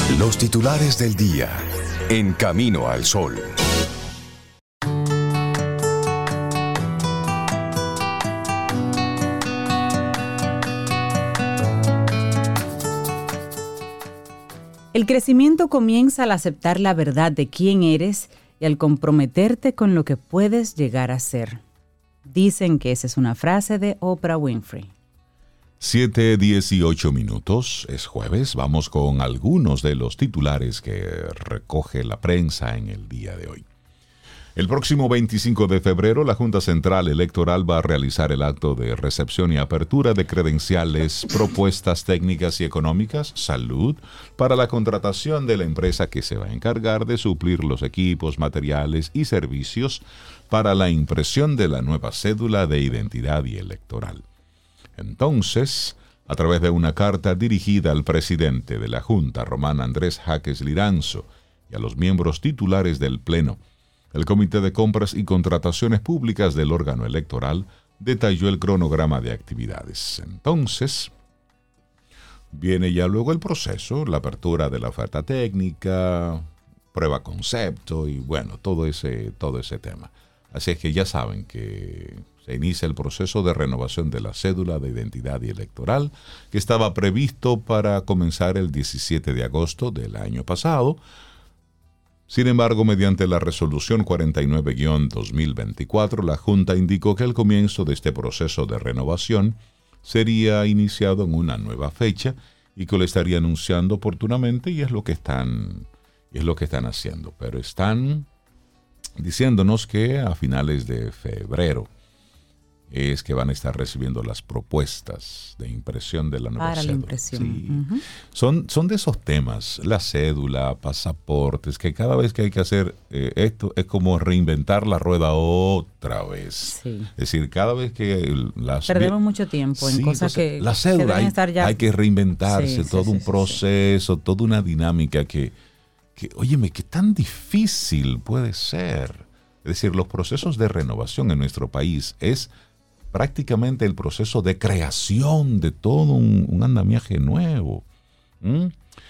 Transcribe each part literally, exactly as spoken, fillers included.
Los titulares del día en Camino al Sol. El crecimiento comienza al aceptar la verdad de quién eres y al comprometerte con lo que puedes llegar a ser. Dicen que esa es una frase de Oprah Winfrey. siete dieciocho minutos, es jueves, vamos con algunos de los titulares que recoge la prensa en el día de hoy. El próximo veinticinco de febrero, la Junta Central Electoral va a realizar el acto de recepción y apertura de credenciales, propuestas técnicas y económicas, salud, para la contratación de la empresa que se va a encargar de suplir los equipos, materiales y servicios para la impresión de la nueva cédula de identidad y electoral. Entonces, a través de una carta dirigida al presidente de la Junta, Román Andrés Jaques Liranzo, y a los miembros titulares del Pleno, el Comité de Compras y Contrataciones Públicas del órgano electoral detalló el cronograma de actividades. Entonces, viene ya luego el proceso, la apertura de la oferta técnica, prueba concepto y bueno, todo ese, todo ese tema. Así es que ya saben que se inicia el proceso de renovación de la cédula de identidad y electoral, que estaba previsto para comenzar el diecisiete de agosto del año pasado. Sin embargo, mediante la resolución cuarenta y nueve guión dos mil veinticuatro, la Junta indicó que el comienzo de este proceso de renovación sería iniciado en una nueva fecha y que lo estaría anunciando oportunamente, y es lo que están, y es lo que están haciendo. Pero están diciéndonos que a finales de febrero es que van a estar recibiendo las propuestas de impresión de la nueva Para cédula. la impresión. Sí. Uh-huh. Son, son de esos temas, la cédula, pasaportes, que cada vez que hay que hacer eh, esto es como reinventar la rueda otra vez. Sí. Es decir, cada vez que las... Perdemos mucho tiempo en sí, cosas entonces, que, la cédula, que deben hay, estar ya... hay que reinventarse, sí, todo sí, un sí, proceso, sí. toda una dinámica que, que, óyeme, qué tan difícil puede ser. Es decir, los procesos de renovación en nuestro país es prácticamente el proceso de creación de todo un, un andamiaje nuevo. ¿Mm?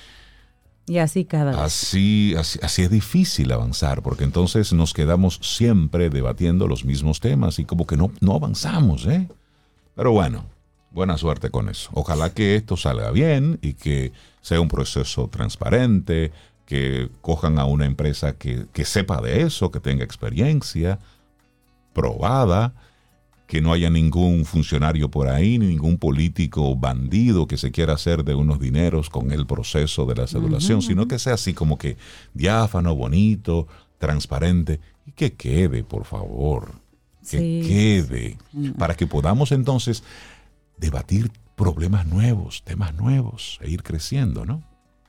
Y así cada vez. Así, así, así es difícil avanzar, porque entonces nos quedamos siempre debatiendo los mismos temas y como que no, no avanzamos, ¿eh? Pero bueno, buena suerte con eso. Ojalá que esto salga bien y que sea un proceso transparente, que cojan a una empresa que, que sepa de eso, que tenga experiencia probada, que no haya ningún funcionario por ahí, ni ningún político bandido que se quiera hacer de unos dineros con el proceso de la cedulación, uh-huh, sino uh-huh. que sea así como que diáfano, bonito, transparente, y que quede, por favor, que sí. quede, uh-huh. para que podamos entonces debatir problemas nuevos, temas nuevos, e ir creciendo, ¿no?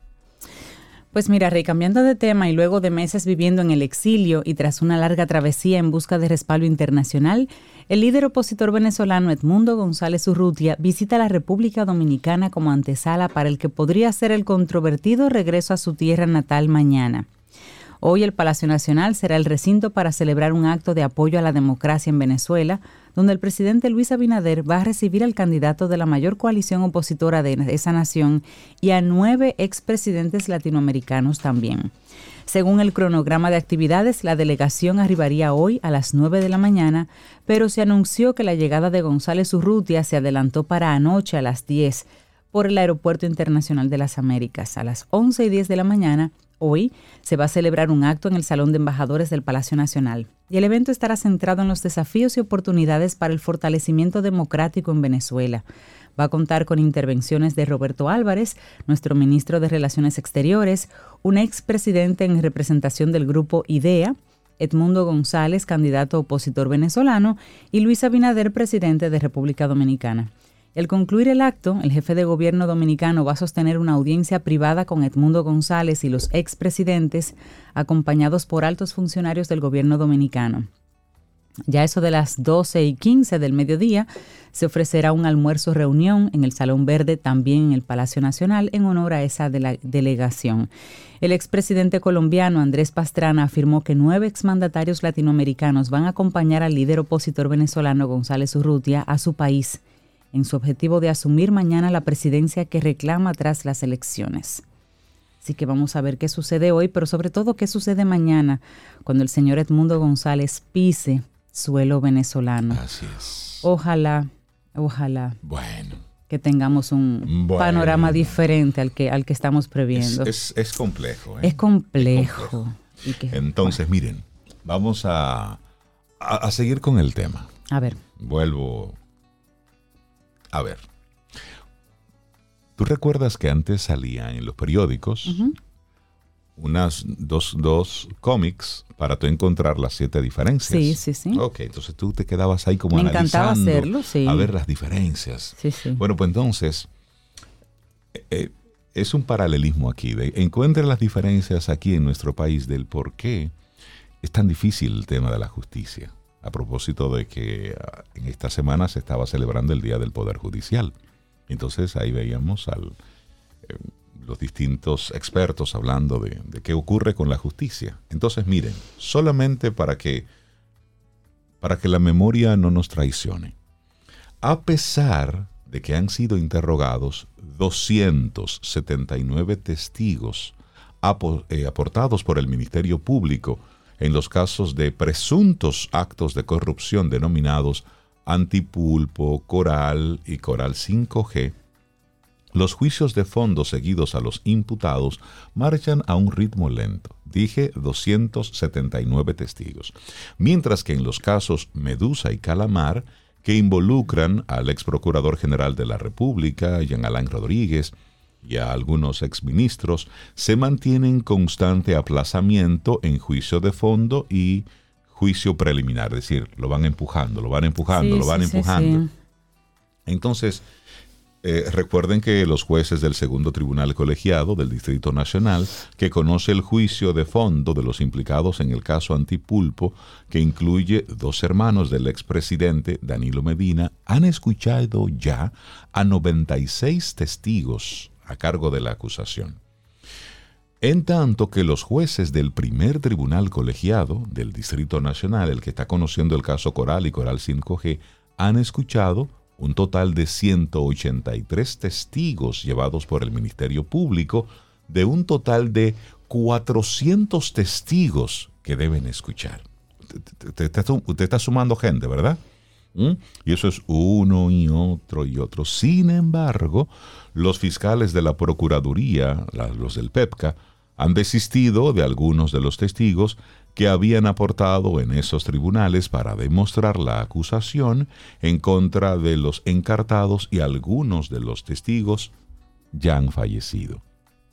Pues mira, Rey, cambiando de tema y luego de meses viviendo en el exilio y tras una larga travesía en busca de respaldo internacional, el líder opositor venezolano Edmundo González Urrutia visita la República Dominicana como antesala para el que podría ser el controvertido regreso a su tierra natal mañana. Hoy el Palacio Nacional será el recinto para celebrar un acto de apoyo a la democracia en Venezuela, donde el presidente Luis Abinader va a recibir al candidato de la mayor coalición opositora de esa nación y a nueve expresidentes latinoamericanos también. Según el cronograma de actividades, la delegación arribaría hoy a las nueve de la mañana, pero se anunció que la llegada de González Urrutia se adelantó para anoche a las diez por el Aeropuerto Internacional de las Américas. A las once y diez de la mañana, hoy, se va a celebrar un acto en el Salón de Embajadores del Palacio Nacional. Y el evento estará centrado en los desafíos y oportunidades para el fortalecimiento democrático en Venezuela. Va a contar con intervenciones de Roberto Álvarez, nuestro ministro de Relaciones Exteriores, un expresidente en representación del grupo IDEA, Edmundo González, candidato opositor venezolano, y Luis Abinader, presidente de República Dominicana. Al concluir el acto, el jefe de gobierno dominicano va a sostener una audiencia privada con Edmundo González y los expresidentes, acompañados por altos funcionarios del gobierno dominicano. Ya eso de las doce y quince del mediodía, se ofrecerá un almuerzo reunión en el Salón Verde, también en el Palacio Nacional, en honor a esa de la delegación. El expresidente colombiano Andrés Pastrana afirmó que nueve exmandatarios latinoamericanos van a acompañar al líder opositor venezolano González Urrutia a su país, en su objetivo de asumir mañana la presidencia que reclama tras las elecciones. Así que vamos a ver qué sucede hoy, pero sobre todo qué sucede mañana, cuando el señor Edmundo González pise suelo venezolano. Así es. Ojalá, ojalá. Bueno. Que tengamos un bueno. panorama diferente al que, al que estamos previendo. Es, es, es complejo. ¿eh? Es complejo. Es complejo. Y que, Entonces, bueno. miren, vamos a, a, a seguir con el tema. A ver. Vuelvo. A ver. ¿Tú recuerdas que antes salían en los periódicos uh-huh. unas dos, dos cómics para tú encontrar las siete diferencias? Sí, sí, sí. Ok, entonces tú te quedabas ahí como Me analizando. Me encantaba hacerlo, sí. A ver las diferencias. Sí, sí. Bueno, pues entonces, eh, es un paralelismo aquí. De, encuentra las diferencias aquí en nuestro país del por qué es tan difícil el tema de la justicia. A propósito de que uh, en esta semana se estaba celebrando el Día del Poder Judicial. Entonces ahí veíamos a eh, los distintos expertos hablando de, de qué ocurre con la justicia. Entonces miren, solamente para que, para que la memoria no nos traicione. A pesar de que han sido interrogados doscientos setenta y nueve testigos apo, eh, aportados por el Ministerio Público en los casos de presuntos actos de corrupción denominados Antipulpo, Coral y Coral cinco G, los juicios de fondo seguidos a los imputados marchan a un ritmo lento. Dije doscientos setenta y nueve testigos. Mientras que en los casos Medusa y Calamar, que involucran al ex procurador general de la República, Jean Alain Rodríguez, y a algunos exministros, se mantiene en constante aplazamiento en juicio de fondo y juicio preliminar, es decir, lo van empujando, lo van empujando, sí, lo van sí, empujando. Sí, sí. Entonces, eh, recuerden que los jueces del segundo tribunal colegiado del Distrito Nacional, que conoce el juicio de fondo de los implicados en el caso Antipulpo, que incluye dos hermanos del expresidente Danilo Medina, han escuchado ya a noventa y seis testigos a cargo de la acusación. En tanto que los jueces del primer tribunal colegiado del Distrito Nacional, el que está conociendo el caso Coral y Coral cinco G, han escuchado un total de ciento ochenta y tres testigos llevados por el Ministerio Público, de un total de cuatrocientos testigos que deben escuchar. Usted está, usted está sumando gente, ¿verdad? ¿Mm? Y eso es uno y otro y otro. Sin embargo, los fiscales de la Procuraduría, los del PEPCA, han desistido de algunos de los testigos que habían aportado en esos tribunales para demostrar la acusación en contra de los encartados, y algunos de los testigos ya han fallecido.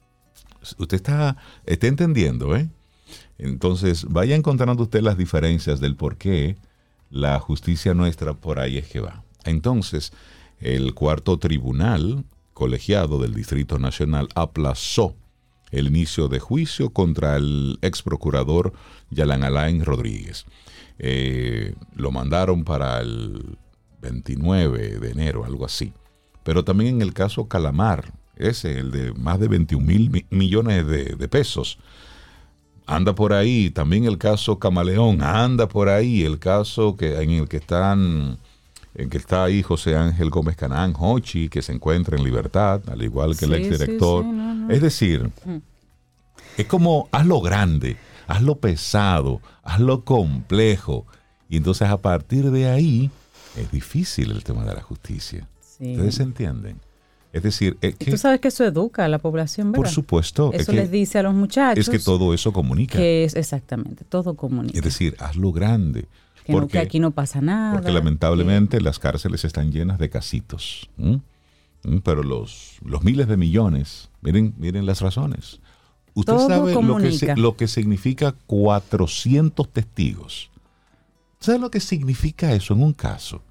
Usted está, está entendiendo, ¿eh? Entonces, vaya encontrando usted las diferencias del por qué la justicia nuestra por ahí es que va. Entonces, el cuarto tribunal colegiado del Distrito Nacional aplazó el inicio de juicio contra el ex procurador Jean Alain Rodríguez. Eh, lo mandaron para el veintinueve de enero, algo así. Pero también en el caso Calamar, ese, el de más de veintiún mil millones de, de pesos, anda por ahí. También el caso Camaleón anda por ahí. El caso que, en el que están... en que está ahí José Ángel Gómez Canaán, Hochi, que se encuentra en libertad, al igual que sí, el exdirector. Sí, sí, no, no. Es decir, mm. es como hazlo grande, hazlo pesado, hazlo complejo. Y entonces a partir de ahí es difícil el tema de la justicia. Sí. ¿Ustedes entienden? Es decir, es que, tú sabes que eso educa a la población, ¿verdad? Por supuesto. Eso es les que, dice a los muchachos. Es que todo eso comunica. Que es exactamente, todo comunica. Es decir, hazlo grande. Que, porque, no, que aquí no pasa nada. Porque lamentablemente que... las cárceles están llenas de casitos. ¿Mm? ¿Mm? Pero los, los miles de millones, miren, miren las razones. Usted todo sabe lo que, se, lo que significa cuatrocientos testigos. ¿Sabe lo que significa eso en un caso?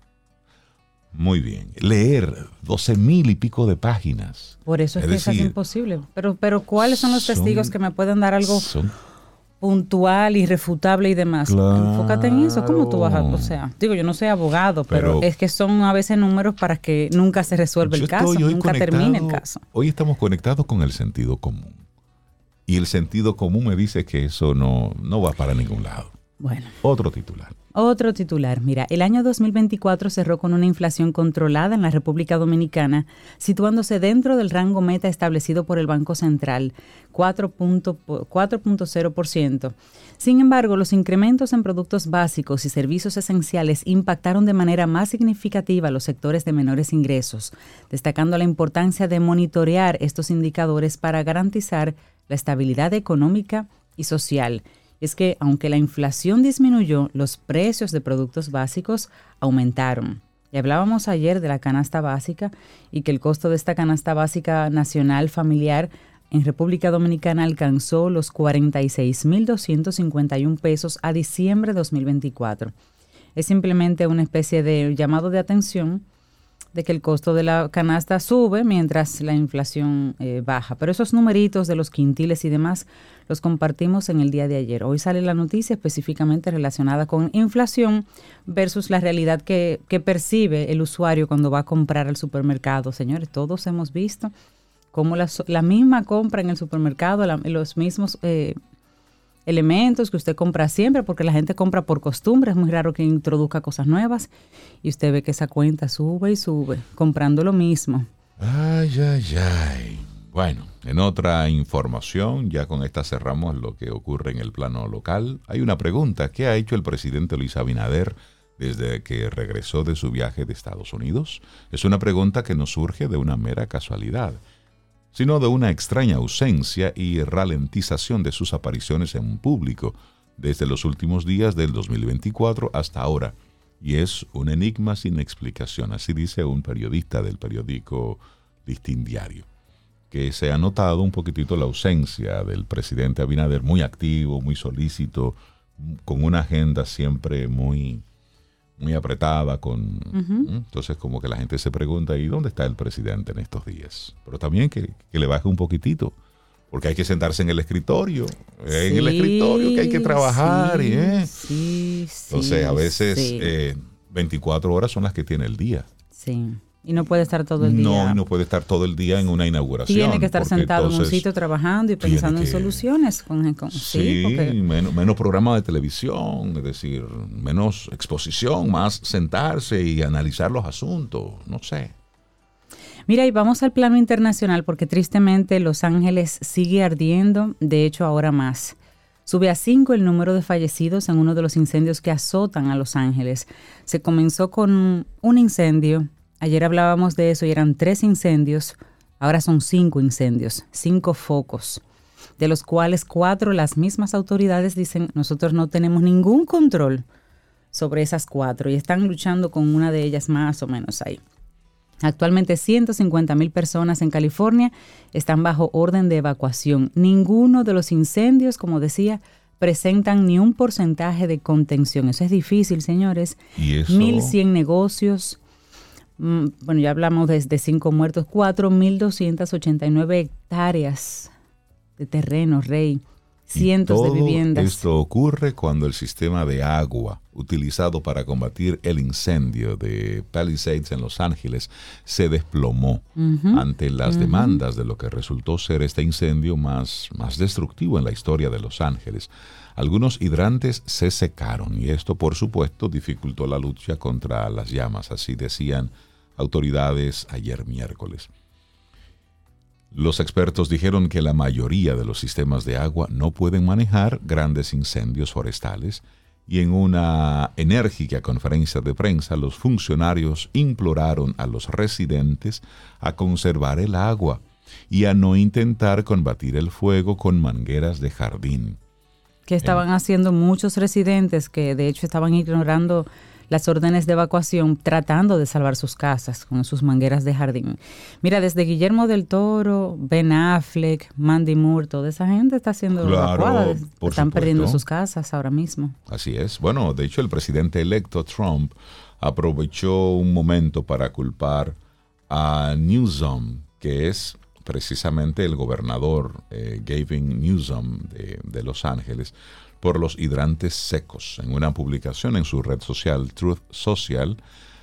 Muy bien. Leer doce mil y pico de páginas. Por eso es, es que decir, es casi imposible. Pero, pero ¿cuáles son los son, testigos que me pueden dar algo son, puntual, irrefutable y demás? Claro. Enfócate en eso. ¿Cómo tú vas a...? O sea, digo, yo no soy abogado, pero, pero es que son a veces números para que nunca se resuelva el caso, nunca termine el caso. Hoy estamos conectados con el sentido común. Y el sentido común me dice que eso no, no va para ningún lado. Bueno. Otro titular. Otro titular. Mira, el año dos mil veinticuatro cerró con una inflación controlada en la República Dominicana, situándose dentro del rango meta establecido por el Banco Central, cuatro punto cero por ciento. Sin embargo, los incrementos en productos básicos y servicios esenciales impactaron de manera más significativa a los sectores de menores ingresos, destacando la importancia de monitorear estos indicadores para garantizar la estabilidad económica y social. Es que, aunque la inflación disminuyó, los precios de productos básicos aumentaron. Y hablábamos ayer de la canasta básica y que el costo de esta canasta básica nacional familiar en República Dominicana alcanzó los cuarenta y seis mil doscientos cincuenta y un pesos a diciembre de dos mil veinticuatro. Es simplemente una especie de llamado de atención de que el costo de la canasta sube mientras la inflación eh, baja. Pero esos numeritos de los quintiles y demás los compartimos en el día de ayer. Hoy sale la noticia específicamente relacionada con inflación versus la realidad que, que percibe el usuario cuando va a comprar al supermercado. Señores, todos hemos visto cómo la, la misma compra en el supermercado, la, los mismos eh, elementos que usted compra siempre, porque la gente compra por costumbre, es muy raro que introduzca cosas nuevas, y usted ve que esa cuenta sube y sube, comprando lo mismo. Ay, ay, ay. Bueno, en otra información, ya con esta cerramos lo que ocurre en el plano local. Hay una pregunta: ¿qué ha hecho el presidente Luis Abinader desde que regresó de su viaje de Estados Unidos? Es una pregunta que no surge de una mera casualidad, sino de una extraña ausencia y ralentización de sus apariciones en público desde los últimos días del dos mil veinticuatro hasta ahora. Y es un enigma sin explicación, así dice un periodista del periódico Listín Diario, que se ha notado un poquitito la ausencia del presidente Abinader, muy activo, muy solícito, con una agenda siempre muy, muy apretada. Con, uh-huh. Entonces como que la gente se pregunta, ¿y dónde está el presidente en estos días? Pero también que, que le baje un poquitito, porque hay que sentarse en el escritorio, sí, en el escritorio que hay que trabajar. Sí, y, ¿eh? sí, sí, Entonces a veces sí. eh, veinticuatro horas son las que tiene el día. Sí. Y no puede estar todo el día. No, no puede estar todo el día en una inauguración. Tiene que estar sentado en un sitio trabajando y pensando que, en soluciones. Con, con, sí, sí porque... menos, menos programa de televisión, es decir, menos exposición, más sentarse y analizar los asuntos, no sé. Mira, y vamos al plano internacional porque tristemente Los Ángeles sigue ardiendo, de hecho ahora más. Sube a cinco el número de fallecidos en uno de los incendios que azotan a Los Ángeles. Se comenzó con un incendio. Ayer hablábamos de eso y eran tres incendios, ahora son cinco incendios, cinco focos, de los cuales cuatro las mismas autoridades dicen nosotros no tenemos ningún control sobre esas cuatro y están luchando con una de ellas más o menos ahí. Actualmente ciento cincuenta mil personas en California están bajo orden de evacuación. Ninguno de los incendios, como decía, presentan ni un porcentaje de contención. Eso es difícil, señores. ¿Y eso? mil cien negocios. Bueno, ya hablamos de, de cinco muertos, cuatro mil doscientas ochenta y nueve hectáreas de terreno, Rey, cientos de viviendas. Esto ocurre cuando el sistema de agua utilizado para combatir el incendio de Palisades en Los Ángeles se desplomó uh-huh. ante las uh-huh. demandas de lo que resultó ser este incendio más, más destructivo en la historia de Los Ángeles. Algunos hidrantes se secaron y esto, por supuesto, dificultó la lucha contra las llamas, así decían autoridades ayer miércoles. Los expertos dijeron que la mayoría de los sistemas de agua no pueden manejar grandes incendios forestales y en una enérgica conferencia de prensa los funcionarios imploraron a los residentes a conservar el agua y a no intentar combatir el fuego con mangueras de jardín. Que estaban haciendo muchos residentes que de hecho estaban ignorando las órdenes de evacuación, tratando de salvar sus casas con sus mangueras de jardín. Mira, desde Guillermo del Toro, Ben Affleck, Mandy Moore, toda esa gente está siendo claro, evacuada. Están supuesto. perdiendo sus casas ahora mismo. Así es. Bueno, de hecho el presidente electo Trump aprovechó un momento para culpar a Newsom, que es precisamente el gobernador eh, Gavin Newsom de, de Los Ángeles, por los hidrantes secos. En una publicación en su red social Truth Social,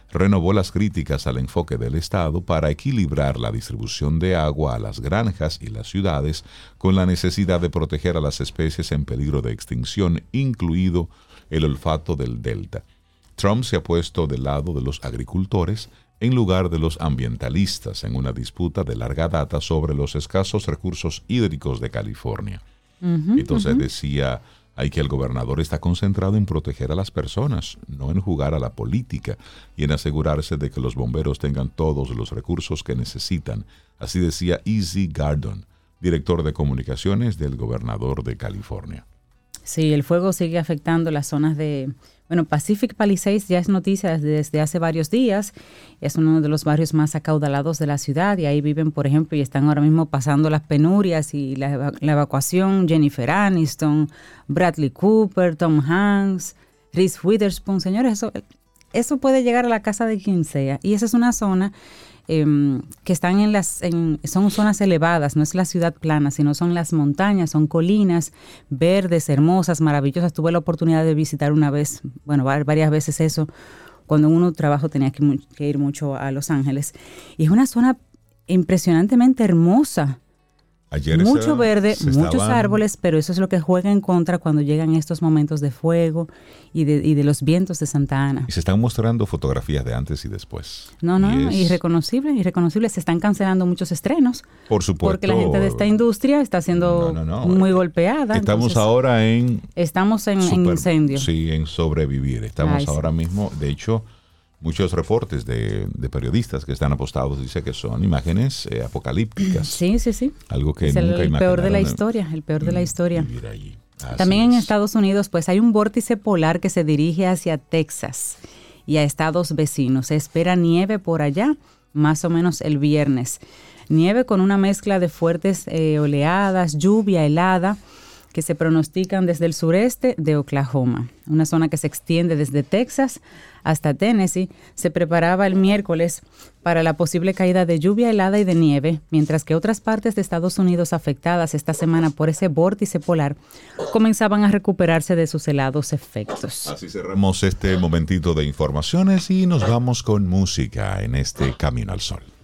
renovó las críticas al enfoque del Estado para equilibrar la distribución de agua a las granjas y las ciudades con la necesidad de proteger a las especies en peligro de extinción, incluido el olfato del delta. Trump se ha puesto del lado de los agricultores en lugar de los ambientalistas en una disputa de larga data sobre los escasos recursos hídricos de California. Uh-huh, Entonces uh-huh. decía hay que el gobernador está concentrado en proteger a las personas, no en jugar a la política y en asegurarse de que los bomberos tengan todos los recursos que necesitan. Así decía Izzy Gardon, director de comunicaciones del gobernador de California. Sí, el fuego sigue afectando las zonas de... Bueno, Pacific Palisades ya es noticia desde hace varios días. Es uno de los barrios más acaudalados de la ciudad y ahí viven, por ejemplo, y están ahora mismo pasando las penurias y la, la evacuación. Jennifer Aniston, Bradley Cooper, Tom Hanks, Reese Witherspoon. Señores, eso, eso puede llegar a la casa de quien sea. Y esa es una zona eh, que están en las, en, son zonas elevadas, no es la ciudad plana, sino son las montañas, son colinas verdes, hermosas, maravillosas. Tuve la oportunidad de visitar una vez, bueno, varias veces eso, cuando uno trabajo tenía que, que ir mucho a Los Ángeles. Y es una zona impresionantemente hermosa. Ayer Mucho esa, verde, muchos estaban... árboles, pero eso es lo que juega en contra cuando llegan estos momentos de fuego y de, y de los vientos de Santa Ana. Y se están mostrando fotografías de antes y después. No, no, y es... irreconocible, irreconocible. Se están cancelando muchos estrenos. Por supuesto. Porque la gente de esta industria está siendo no, no, no. muy golpeada. Estamos entonces, ahora en... Estamos en, super, en incendio. Sí, en sobrevivir. Estamos Ay, ahora sí. mismo, de hecho... Muchos reportes de, de periodistas que están apostados dicen que son imágenes eh, apocalípticas. Sí, sí, sí. Algo que es nunca el imaginaron. peor de la historia, el peor de la historia. Vivir allí. También es. en Estados Unidos, pues hay un vórtice polar que se dirige hacia Texas y a estados vecinos. Se espera nieve por allá, más o menos el viernes. Nieve con una mezcla de fuertes eh, oleadas, lluvia helada, que se pronostican desde el sureste de Oklahoma, una zona que se extiende desde Texas hasta Tennessee. Se preparaba el miércoles para la posible caída de lluvia helada y de nieve, mientras que otras partes de Estados Unidos afectadas esta semana por ese vórtice polar comenzaban a recuperarse de sus helados efectos. Así cerramos este momentito de informaciones y nos vamos con música en este Camino al Sol.